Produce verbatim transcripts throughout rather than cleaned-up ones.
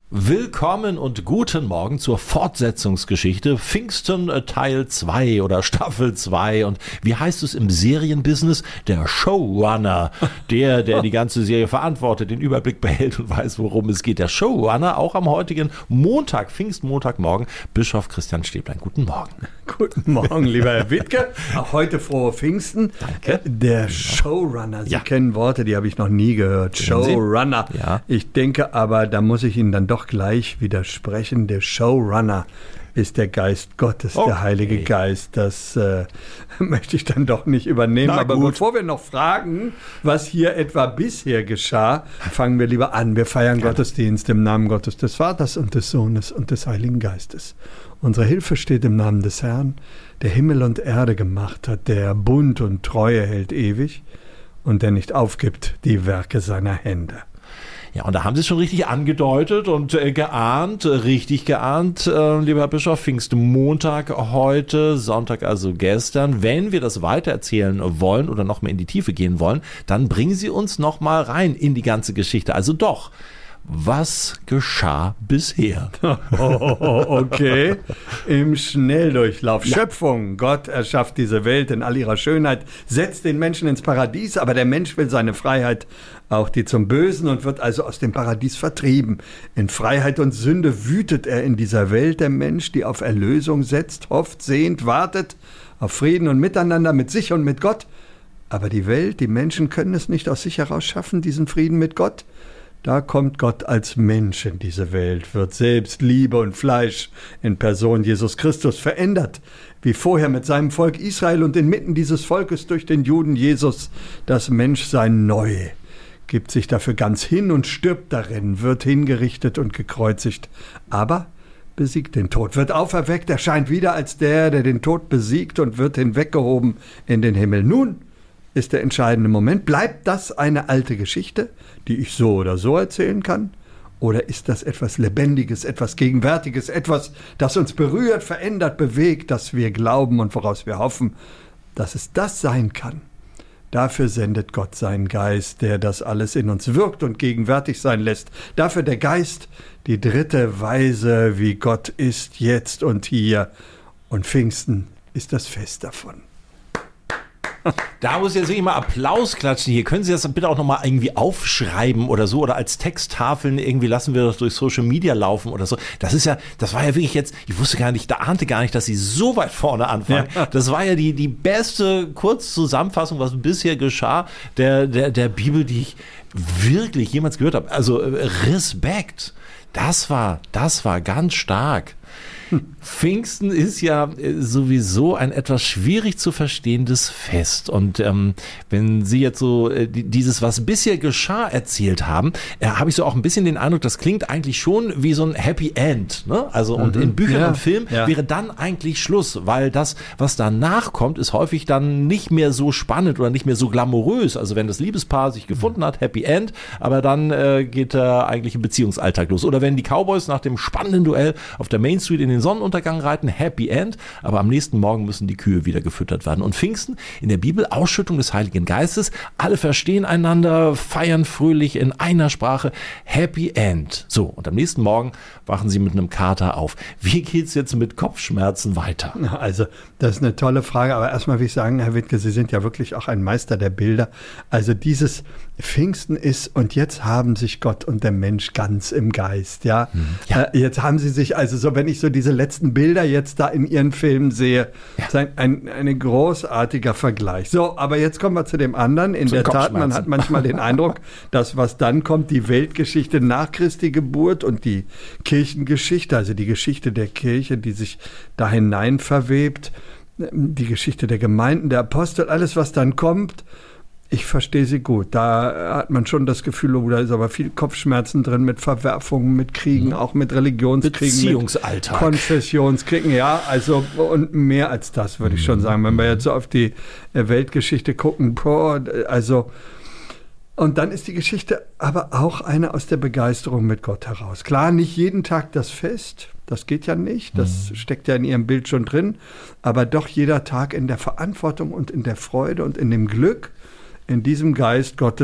Willkommen und guten Morgen zur Fortsetzungsgeschichte Pfingsten Teil zwei oder Staffel zwei. Und wie heißt es im Serienbusiness? Der Showrunner, der, der die ganze Serie verantwortet, den Überblick behält und weiß, worum es geht. Der Showrunner, auch am heutigen Montag, Pfingstmontagmorgen, Bischof Christian Stäblein. Guten Morgen. Guten Morgen, lieber Herr Wittke. Auch heute frohe Pfingsten. Danke. Der Showrunner, Sie Ja. kennen Worte, die habe ich noch nie gehört. Kennen Sie? Showrunner. Ja. Ich denke aber, da muss ich Ihnen dann doch gleich widersprechen. Der Showrunner ist der Geist Gottes, Okay. der Heilige Geist. Das äh, möchte ich dann doch nicht übernehmen. Na aber gut. bevor wir noch fragen, was hier etwa bisher geschah, fangen wir lieber an. Wir feiern Gottesdienst im Namen Gottes, des Vaters und des Sohnes und des Heiligen Geistes. Unsere Hilfe steht im Namen des Herrn, der Himmel und Erde gemacht hat, der Bund und Treue hält ewig und der nicht aufgibt die Werke seiner Hände. Ja, und da haben Sie es schon richtig angedeutet und äh, geahnt, äh, richtig geahnt, äh, lieber Herr Bischof, Pfingstmontag heute, Sonntag also gestern. Wenn wir das weitererzählen wollen oder noch mehr in die Tiefe gehen wollen, dann bringen Sie uns noch mal rein in die ganze Geschichte. Also doch, was geschah bisher? Oh, okay. Im Schnelldurchlauf. Ja. Schöpfung. Gott erschafft diese Welt in all ihrer Schönheit, setzt den Menschen ins Paradies, aber der Mensch will seine Freiheit, auch die zum Bösen, und wird also aus dem Paradies vertrieben. In Freiheit und Sünde wütet er in dieser Welt, der Mensch, die auf Erlösung setzt, hofft, sehnt, wartet auf Frieden und Miteinander mit sich und mit Gott. Aber die Welt, die Menschen können es nicht aus sich heraus schaffen, diesen Frieden mit Gott. Da kommt Gott als Mensch in diese Welt, wird selbst Liebe und Fleisch in Person Jesus Christus verändert, wie vorher mit seinem Volk Israel und inmitten dieses Volkes durch den Juden Jesus das Menschsein neu, gibt sich dafür ganz hin und stirbt darin, wird hingerichtet und gekreuzigt, aber besiegt den Tod, wird auferweckt, erscheint wieder als der, der den Tod besiegt und wird hinweggehoben in den Himmel. Nun ist der entscheidende Moment. Bleibt das eine alte Geschichte, die ich so oder so erzählen kann? Oder ist das etwas Lebendiges, etwas Gegenwärtiges, etwas, das uns berührt, verändert, bewegt, das wir glauben und woraus wir hoffen, dass es das sein kann? Dafür sendet Gott seinen Geist, der das alles in uns wirkt und gegenwärtig sein lässt. Dafür der Geist, die dritte Weise, wie Gott ist, jetzt und hier. Und Pfingsten ist das Fest davon. Da muss jetzt wirklich mal Applaus klatschen. Hier können Sie das bitte auch nochmal irgendwie aufschreiben oder so oder als Texttafeln irgendwie lassen wir das durch Social Media laufen oder so. Das ist ja, das war ja wirklich jetzt, ich wusste gar nicht, da ahnte gar nicht, dass Sie so weit vorne anfangen. Ja. Das war ja die, die beste Kurzzusammenfassung, was bisher geschah, der, der, der Bibel, die ich wirklich jemals gehört habe. Also Respekt. Das war, das war ganz stark. Pfingsten ist ja sowieso ein etwas schwierig zu verstehendes Fest. Und ähm, wenn Sie jetzt so äh, dieses, was bisher geschah, erzählt haben, äh, habe ich so auch ein bisschen den Eindruck, das klingt eigentlich schon wie so ein Happy End. Ne? Also mhm. und in Büchern ja. und Filmen ja. wäre dann eigentlich Schluss, weil das, was danach kommt, ist häufig dann nicht mehr so spannend oder nicht mehr so glamourös. Also wenn das Liebespaar sich gefunden hat, Happy End, aber dann äh, geht der eigentliche Beziehungsalltag los. Oder wenn die Cowboys nach dem spannenden Duell auf der Main Street in den Sonnenuntergang reiten, Happy End, aber am nächsten Morgen müssen die Kühe wieder gefüttert werden. Und Pfingsten in der Bibel, Ausschüttung des Heiligen Geistes, alle verstehen einander, feiern fröhlich in einer Sprache, Happy End. So, und am nächsten Morgen wachen sie mit einem Kater auf. Wie geht's jetzt mit Kopfschmerzen weiter? Also, das ist eine tolle Frage, aber erstmal will ich sagen, Herr Wittke, Sie sind ja wirklich auch ein Meister der Bilder. Also dieses Pfingsten ist, und jetzt haben sich Gott und der Mensch ganz im Geist, ja. ja. Äh, jetzt haben sie sich, also so, wenn ich so diese letzten Bilder jetzt da in Ihren Filmen sehe, ja. ist ein, ein, ein großartiger Vergleich. So, aber jetzt kommen wir zu dem anderen. In der Tat, man hat manchmal den Eindruck, dass was dann kommt, die Weltgeschichte nach Christi Geburt und die Kirchengeschichte, also die Geschichte der Kirche, die sich da hinein verwebt, die Geschichte der Gemeinden, der Apostel, alles, was dann kommt. Ich verstehe Sie gut. Da hat man schon das Gefühl, oh, da ist aber viel Kopfschmerzen drin mit Verwerfungen, mit Kriegen, mhm. auch mit Religionskriegen, Beziehungsalltag, mit Konfessionskriegen. Ja, also und mehr als das, würde ich schon sagen. Wenn wir jetzt so auf die Weltgeschichte gucken, boah, also und dann ist die Geschichte aber auch eine aus der Begeisterung mit Gott heraus. Klar, nicht jeden Tag das Fest, das geht ja nicht, das mhm. steckt ja in Ihrem Bild schon drin, aber doch jeder Tag in der Verantwortung und in der Freude und in dem Glück, in diesem Geist Gottes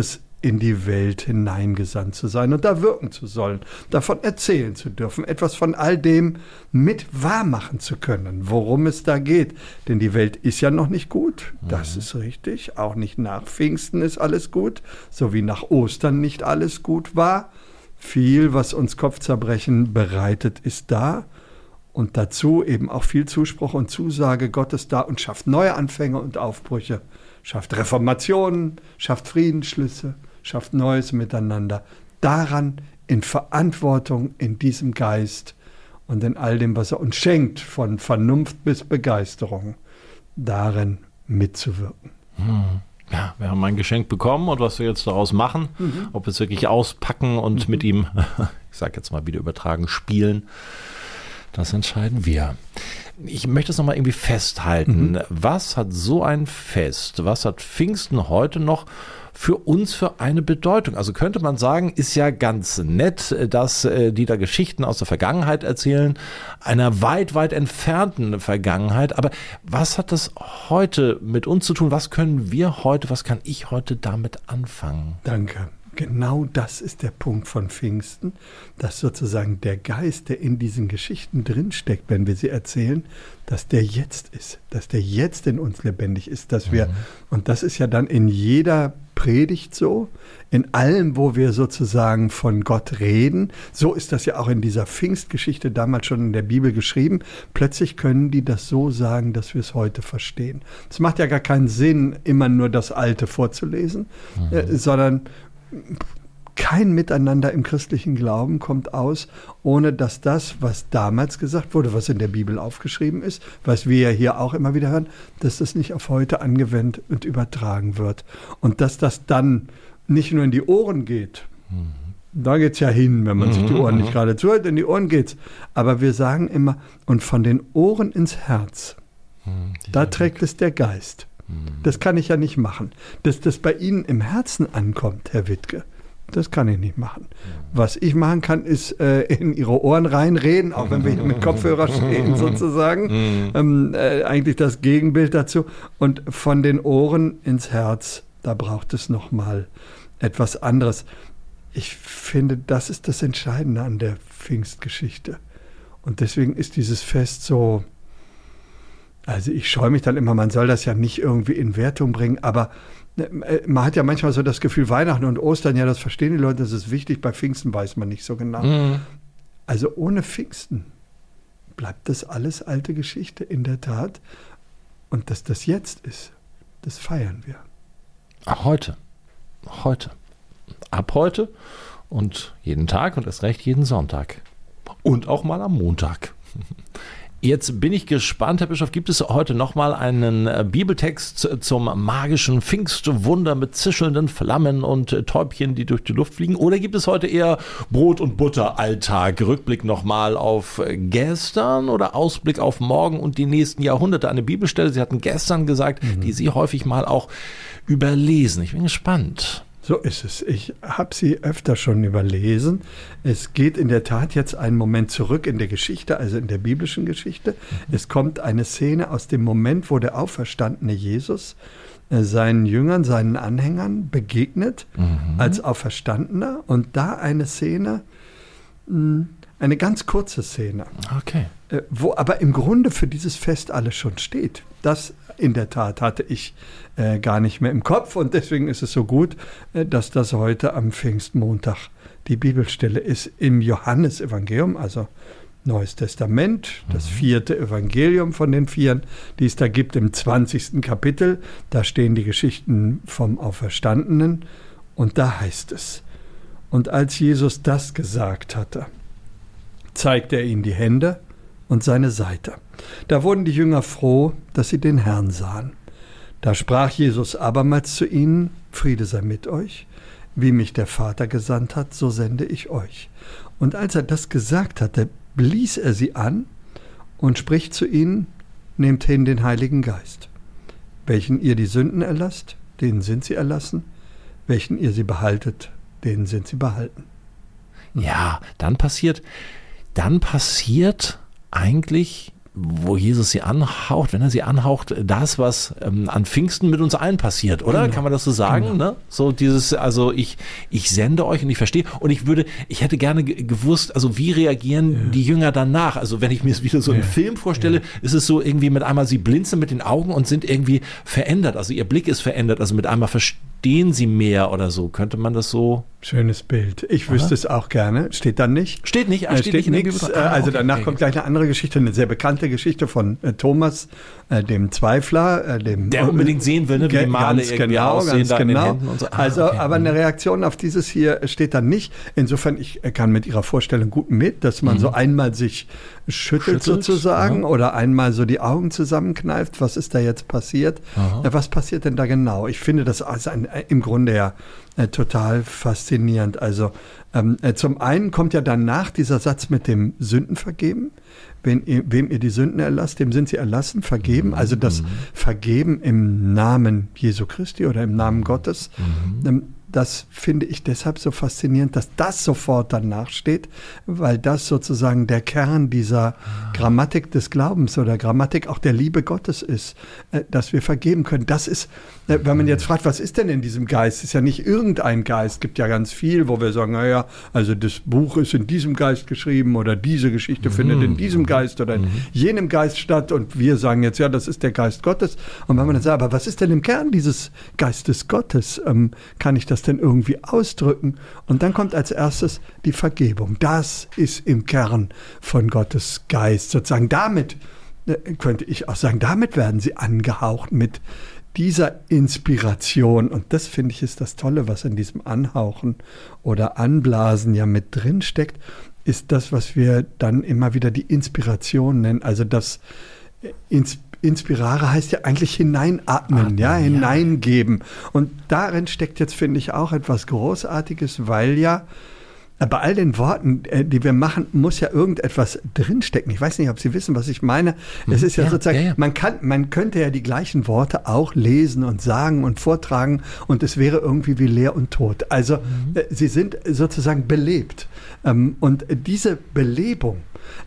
in die Welt hineingesandt zu sein und da wirken zu sollen, davon erzählen zu dürfen, etwas von all dem mit wahrmachen zu können, worum es da geht. Denn die Welt ist ja noch nicht gut, das mhm. ist richtig. Auch nicht nach Pfingsten ist alles gut, so wie nach Ostern nicht alles gut war. Viel, was uns Kopfzerbrechen bereitet, ist da. Und dazu eben auch viel Zuspruch und Zusage Gottes da und schafft neue Anfänge und Aufbrüche, schafft Reformationen, schafft Friedensschlüsse, schafft Neues miteinander. Daran in Verantwortung, in diesem Geist und in all dem, was er uns schenkt, von Vernunft bis Begeisterung, darin mitzuwirken. Hm. Ja, wir haben ein Geschenk bekommen und was wir jetzt daraus machen, mhm. ob wir es wirklich auspacken und mhm. mit ihm, ich sage jetzt mal wieder übertragen, spielen, das entscheiden wir. Ich möchte es nochmal irgendwie festhalten. Mhm. Was hat so ein Fest, was hat Pfingsten heute noch für uns für eine Bedeutung? Also könnte man sagen, ist ja ganz nett, dass die da Geschichten aus der Vergangenheit erzählen, einer weit, weit entfernten Vergangenheit. Aber was hat das heute mit uns zu tun? Was können wir heute, was kann ich heute damit anfangen? Danke. Genau das ist der Punkt von Pfingsten, dass sozusagen der Geist, der in diesen Geschichten drinsteckt, wenn wir sie erzählen, dass der jetzt ist, dass der jetzt in uns lebendig ist, dass wir, mhm. und das ist ja dann in jeder Predigt so, in allem, wo wir sozusagen von Gott reden, so ist das ja auch in dieser Pfingstgeschichte damals schon in der Bibel geschrieben, plötzlich können die das so sagen, dass wir es heute verstehen. Es macht ja gar keinen Sinn, immer nur das Alte vorzulesen, mhm. äh, sondern kein Miteinander im christlichen Glauben kommt aus, ohne dass das, was damals gesagt wurde, was in der Bibel aufgeschrieben ist, was wir ja hier auch immer wieder hören, dass das nicht auf heute angewendet und übertragen wird. Und dass das dann nicht nur in die Ohren geht. Mhm. Da geht es ja hin, wenn man mhm. sich die Ohren nicht gerade zuhört, in die Ohren geht's. Aber wir sagen immer, und von den Ohren ins Herz, mhm. da trägt es der Geist. Das kann ich ja nicht machen. Dass das bei Ihnen im Herzen ankommt, Herr Wittke, das kann ich nicht machen. Was ich machen kann, ist äh, in Ihre Ohren reinreden, auch wenn wir hier mit Kopfhörer stehen sozusagen. ähm, äh, eigentlich das Gegenbild dazu. Und von den Ohren ins Herz, da braucht es nochmal etwas anderes. Ich finde, das ist das Entscheidende an der Pfingstgeschichte. Und deswegen ist dieses Fest so... Also ich scheue mich dann immer, man soll das ja nicht irgendwie in Wertung bringen, aber man hat ja manchmal so das Gefühl, Weihnachten und Ostern, ja, das verstehen die Leute, das ist wichtig, bei Pfingsten weiß man nicht so genau. Mhm. Also ohne Pfingsten bleibt das alles alte Geschichte, in der Tat. Und dass das jetzt ist, das feiern wir. Heute, heute, ab heute und jeden Tag und erst recht jeden Sonntag und auch mal am Montag. Jetzt bin ich gespannt, Herr Bischof, gibt es heute nochmal einen Bibeltext zum magischen Pfingstwunder mit zischelnden Flammen und Täubchen, die durch die Luft fliegen? Oder gibt es heute eher Brot- und Butter-Alltag, Rückblick nochmal auf gestern oder Ausblick auf morgen und die nächsten Jahrhunderte? Eine Bibelstelle, Sie hatten gestern gesagt, mhm. die Sie häufig mal auch überlesen. Ich bin gespannt. So ist es. Ich habe sie öfter schon überlesen. Es geht in der Tat jetzt einen Moment zurück in der Geschichte, also in der biblischen Geschichte. Mhm. Es kommt eine Szene aus dem Moment, wo der auferstandene Jesus äh, seinen Jüngern, seinen Anhängern begegnet, mhm. als Auferstandener. Und da eine Szene, mh, eine ganz kurze Szene, okay. äh, wo aber im Grunde für dieses Fest alles schon steht. Das in der Tat hatte ich äh, gar nicht mehr im Kopf und deswegen ist es so gut, äh, dass das heute am Pfingstmontag die Bibelstelle ist im Johannesevangelium, also Neues Testament, das vierte Evangelium von den vieren, die es da gibt im zwanzigsten Kapitel. Da stehen die Geschichten vom Auferstandenen und da heißt es: Und als Jesus das gesagt hatte, zeigte er ihnen die Hände und seine Seite. Da wurden die Jünger froh, dass sie den Herrn sahen. Da sprach Jesus abermals zu ihnen: Friede sei mit euch. Wie mich der Vater gesandt hat, so sende ich euch. Und als er das gesagt hatte, blies er sie an und spricht zu ihnen: Nehmt hin den Heiligen Geist. Welchen ihr die Sünden erlasst, denen sind sie erlassen. Welchen ihr sie behaltet, denen sind sie behalten. Ja, dann passiert, dann passiert eigentlich wo Jesus sie anhaucht, wenn er sie anhaucht, das, was ähm, an Pfingsten mit uns allen passiert, oder? Genau. Kann man das so sagen? Genau. Ne? So dieses, also ich, ich sende euch und ich verstehe und ich würde, ich hätte gerne ge- gewusst, also wie reagieren ja. die Jünger danach? Also wenn ich mir es wieder so ja. im Film vorstelle, ja. ist es so irgendwie mit einmal, sie blinzeln mit den Augen und sind irgendwie verändert, also ihr Blick ist verändert, also mit einmal verstehen sie mehr oder so. Könnte man das so? Schönes Bild. Ich wüsste Aha. es auch gerne. Steht dann nicht. Steht nicht. Äh, steht, steht nichts. Äh, also okay, danach okay. kommt gleich eine andere Geschichte, eine sehr bekannte Geschichte von äh, Thomas, äh, dem Zweifler, äh, dem der unbedingt sehen will, ne, wie die Male ganz irgendwie genau, aussehen ganz da genau. in den Händen und so. Ah, also, okay. aber eine Reaktion auf dieses hier steht dann nicht. Insofern, ich kann mit Ihrer Vorstellung gut mit, dass man mhm. so einmal sich schüttelt, schüttelt sozusagen ja. oder einmal so die Augen zusammenkneift. Was ist da jetzt passiert? Aha. Was passiert denn da genau? Ich finde das also ein, im Grunde ja äh, total faszinierend. Also ähm, äh, zum einen kommt ja danach dieser Satz mit dem Sündenvergeben. Wenn ihr, wem ihr die Sünden erlasst, dem sind sie erlassen, vergeben. Mhm. Also das Vergeben im Namen Jesu Christi oder im Namen Gottes. Mhm. Ähm, Das finde ich deshalb so faszinierend, dass das sofort danach steht, weil das sozusagen der Kern dieser Grammatik des Glaubens oder Grammatik auch der Liebe Gottes ist, dass wir vergeben können. Das ist, wenn man jetzt fragt, was ist denn in diesem Geist? Ist ja nicht irgendein Geist, gibt ja ganz viel, wo wir sagen, naja, also das Buch ist in diesem Geist geschrieben oder diese Geschichte mhm. findet in diesem Geist oder in mhm. jenem Geist statt und wir sagen jetzt, ja, das ist der Geist Gottes. Und wenn man dann sagt, aber was ist denn im Kern dieses Geistes Gottes? Ähm, kann ich das denn irgendwie ausdrücken? Und dann kommt als erstes die Vergebung. Das ist im Kern von Gottes Geist. Sozusagen damit, könnte ich auch sagen, damit werden sie angehaucht mit dieser Inspiration. Und das, finde ich, ist das Tolle, was in diesem Anhauchen oder Anblasen ja mit drin steckt, ist das, was wir dann immer wieder die Inspiration nennen. Also das Inspiration. Inspirare heißt ja eigentlich hineinatmen, Atmen, ja, hineingeben. Und darin steckt jetzt, finde ich, auch etwas Großartiges, weil ja bei all den Worten, die wir machen, muss ja irgendetwas drinstecken. Ich weiß nicht, ob Sie wissen, was ich meine. Es ist ja, ja sozusagen, ja, ja. Man kann, man könnte ja die gleichen Worte auch lesen und sagen und vortragen und es wäre irgendwie wie leer und tot. Also mhm. sie sind sozusagen belebt. Und diese Belebung,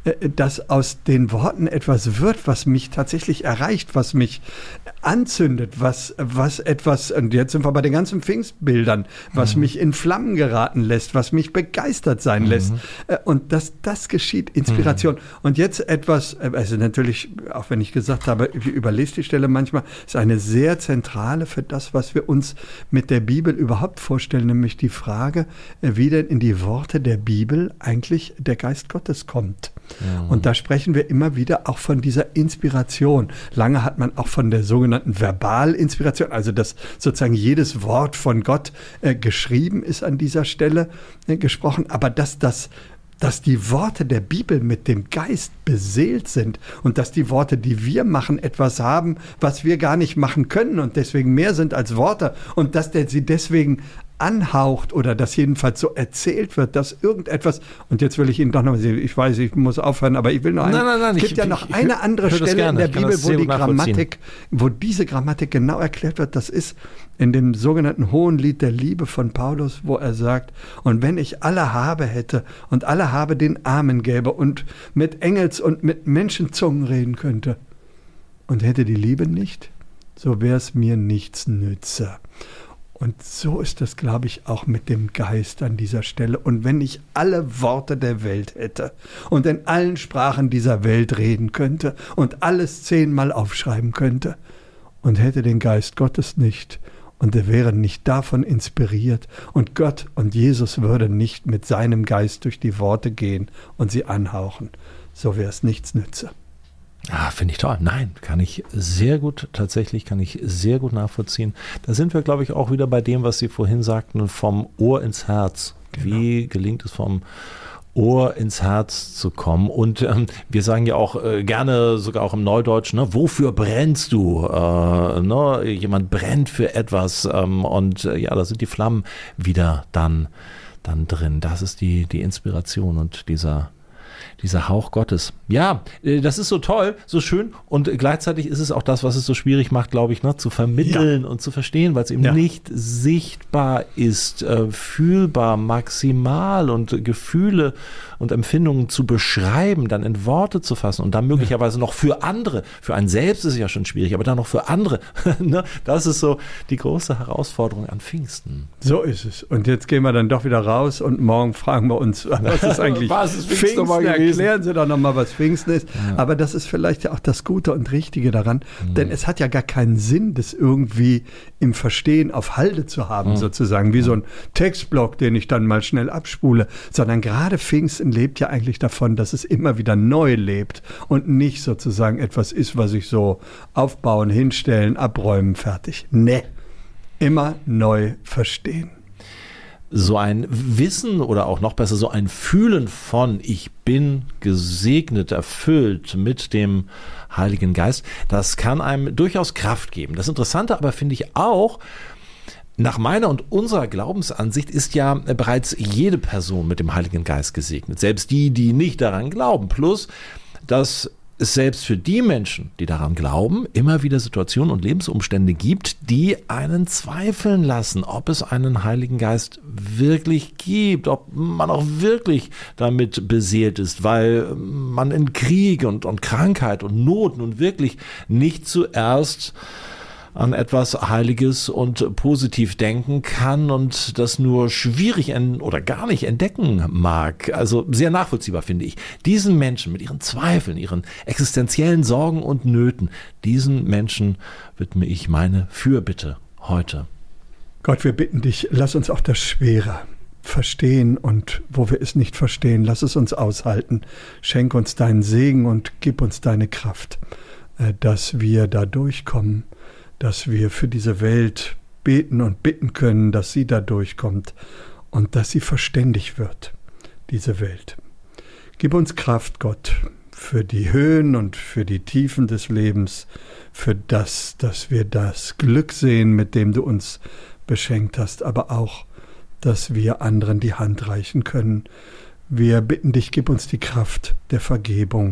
dass aus den Worten etwas wird, was mich tatsächlich erreicht, was mich anzündet, was, was etwas, und jetzt sind wir bei den ganzen Pfingstbildern, was mhm. mich in Flammen geraten lässt, was mich begeistert sein mhm. lässt. Und dass das geschieht, Inspiration. Mhm. Und jetzt etwas, also natürlich, auch wenn ich gesagt habe, ich überlese die Stelle manchmal, ist eine sehr zentrale für das, was wir uns mit der Bibel überhaupt vorstellen, nämlich die Frage, wie denn in die Worte der Bibel eigentlich der Geist Gottes kommt. Ja. Und da sprechen wir immer wieder auch von dieser Inspiration. Lange hat man auch von der sogenannten Verbalinspiration, also dass sozusagen jedes Wort von Gott äh, geschrieben ist an dieser Stelle äh, gesprochen, aber dass das dass die Worte der Bibel mit dem Geist beseelt sind und dass die Worte, die wir machen, etwas haben, was wir gar nicht machen können und deswegen mehr sind als Worte und dass der sie deswegen anhaucht oder dass jedenfalls so erzählt wird, dass irgendetwas, und jetzt will ich Ihnen doch noch mal sagen, ich weiß, ich muss aufhören, aber ich will noch, nein, ein, nein, nein, es gibt ich, ja noch ich, eine ich, andere Stelle in der Bibel, wo die Grammatik, wo diese Grammatik genau erklärt wird, das ist in dem sogenannten Hohenlied der Liebe von Paulus, wo er sagt, und wenn ich alle Habe hätte und alle Habe den Armen gäbe und mit Engels- und mit Menschenzungen reden könnte und hätte die Liebe nicht, so wäre es mir nichts nütze. Und so ist das, glaube ich, auch mit dem Geist an dieser Stelle. Und wenn ich alle Worte der Welt hätte und in allen Sprachen dieser Welt reden könnte und alles zehnmal aufschreiben könnte und hätte den Geist Gottes nicht und er wäre nicht davon inspiriert und Gott und Jesus würden nicht mit seinem Geist durch die Worte gehen und sie anhauchen, so wäre es nichts nütze. Ah, finde ich toll. Nein, kann ich sehr gut, tatsächlich kann ich sehr gut nachvollziehen. Da sind wir, glaube ich, auch wieder bei dem, was Sie vorhin sagten, vom Ohr ins Herz. Genau. Wie gelingt es vom Ohr ins Herz zu kommen? Und ähm, wir sagen ja auch äh, gerne, sogar auch im Neudeutschen, ne, wofür brennst du? Äh, ne, jemand brennt für etwas ähm, und äh, ja, da sind die Flammen wieder dann, dann drin. Das ist die, die Inspiration und dieser dieser Hauch Gottes. Ja, das ist so toll, so schön und gleichzeitig ist es auch das, was es so schwierig macht, glaube ich, ne, zu vermitteln ja. und zu verstehen, weil es eben ja. nicht sichtbar ist, äh, fühlbar, maximal und Gefühle und Empfindungen zu beschreiben, dann in Worte zu fassen und dann möglicherweise ja. noch für andere, für einen selbst ist es ja schon schwierig, aber dann noch für andere. Ne? Das ist so die große Herausforderung an Pfingsten. So ist es. Und jetzt gehen wir dann doch wieder raus und morgen fragen wir uns, was ist eigentlich was ist Pfingsten? Pfingsten? Erklären Sie doch nochmal, was Pfingsten ist. Ja. Aber das ist vielleicht ja auch das Gute und Richtige daran, mhm. denn es hat ja gar keinen Sinn, das irgendwie im Verstehen auf Halde zu haben, mhm. sozusagen, wie mhm. so ein Textblock, den ich dann mal schnell abspule, sondern gerade Pfingsten lebt ja eigentlich davon, dass es immer wieder neu lebt und nicht sozusagen etwas ist, was ich so aufbauen, hinstellen, abräumen, fertig. Nee, immer neu verstehen. So ein Wissen oder auch noch besser so ein Fühlen von ich bin gesegnet, erfüllt mit dem Heiligen Geist, das kann einem durchaus Kraft geben. Das Interessante aber finde ich auch, nach meiner und unserer Glaubensansicht ist ja bereits jede Person mit dem Heiligen Geist gesegnet, selbst die, die nicht daran glauben. Plus, dass es selbst für die Menschen, die daran glauben, immer wieder Situationen und Lebensumstände gibt, die einen zweifeln lassen, ob es einen Heiligen Geist wirklich gibt, ob man auch wirklich damit beseelt ist, weil man in Krieg und, und Krankheit und Not nun wirklich nicht zuerst an etwas Heiliges und positiv denken kann und das nur schwierig oder gar nicht entdecken mag. Also sehr nachvollziehbar finde ich. Diesen Menschen mit ihren Zweifeln, ihren existenziellen Sorgen und Nöten, diesen Menschen widme ich meine Fürbitte heute. Gott, wir bitten dich, lass uns auch das Schwere verstehen und wo wir es nicht verstehen, lass es uns aushalten. Schenk uns deinen Segen und gib uns deine Kraft, dass wir da durchkommen, dass wir für diese Welt beten und bitten können, dass sie da durchkommt und dass sie verständig wird, diese Welt. Gib uns Kraft, Gott, für die Höhen und für die Tiefen des Lebens, für das, dass wir das Glück sehen, mit dem du uns beschenkt hast, aber auch, dass wir anderen die Hand reichen können. Wir bitten dich, gib uns die Kraft der Vergebung.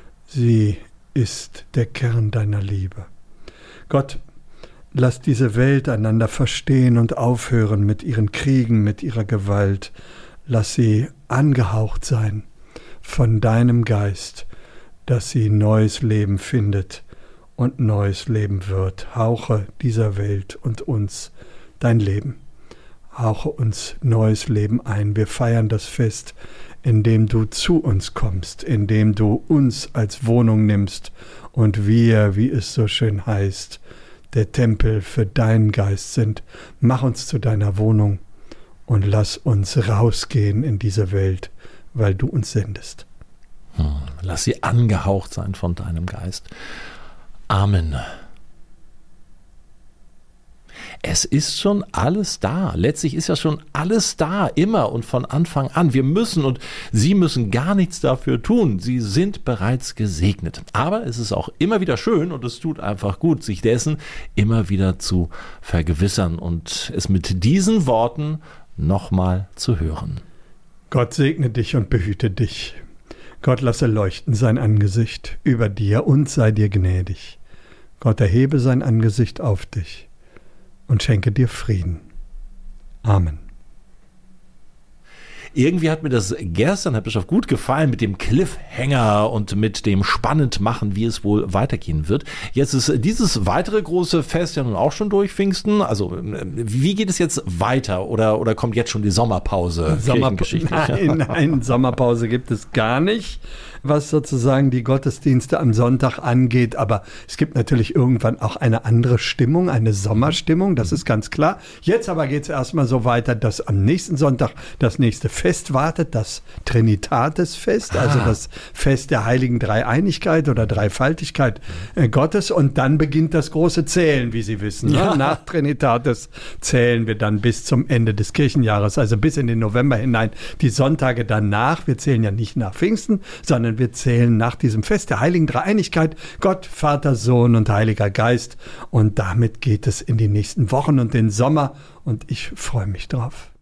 Sie ist der Kern deiner Liebe. Gott, lass diese Welt einander verstehen und aufhören mit ihren Kriegen, mit ihrer Gewalt. Lass sie angehaucht sein von deinem Geist, dass sie neues Leben findet und neues Leben wird. Hauche dieser Welt und uns dein Leben. Hauche uns neues Leben ein. Wir feiern das Fest, indem du zu uns kommst, indem du uns als Wohnung nimmst und wir, wie es so schön heißt, der Tempel für deinen Geist sind. Mach uns zu deiner Wohnung und lass uns rausgehen in diese Welt, weil du uns sendest. Hm, lass sie angehaucht sein von deinem Geist. Amen. Es ist schon alles da. Letztlich ist ja schon alles da, immer und von Anfang an. Wir müssen und Sie müssen gar nichts dafür tun. Sie sind bereits gesegnet. Aber es ist auch immer wieder schön und es tut einfach gut, sich dessen immer wieder zu vergewissern und es mit diesen Worten nochmal zu hören. Gott segne dich und behüte dich. Gott lasse leuchten sein Angesicht über dir und sei dir gnädig. Gott erhebe sein Angesicht auf dich und schenke dir Frieden. Amen. Irgendwie hat mir das gestern, Herr Bischof, gut gefallen mit dem Cliffhanger und mit dem spannend machen, wie es wohl weitergehen wird. Jetzt ist dieses weitere große Fest ja nun auch schon durch, Pfingsten. Also wie geht es jetzt weiter oder, oder kommt jetzt schon die Sommerpause? Sommerpause? Nein, nein, Sommerpause gibt es gar nicht, was sozusagen die Gottesdienste am Sonntag angeht. Aber es gibt natürlich irgendwann auch eine andere Stimmung, eine Sommerstimmung, das ist ganz klar. Jetzt aber geht es erstmal so weiter, dass am nächsten Sonntag das nächste Fest wartet, das Trinitatisfest, also ah. das Fest der heiligen Dreieinigkeit oder Dreifaltigkeit äh, Gottes. Und dann beginnt das große Zählen, wie Sie wissen. Ja. Ne? Nach Trinitatis zählen wir dann bis zum Ende des Kirchenjahres, also bis in den November hinein. Die Sonntage danach, wir zählen ja nicht nach Pfingsten, sondern wir zählen nach diesem Fest der heiligen Dreieinigkeit, Gott, Vater, Sohn und Heiliger Geist. Und damit geht es in die nächsten Wochen und den Sommer. Und ich freue mich drauf.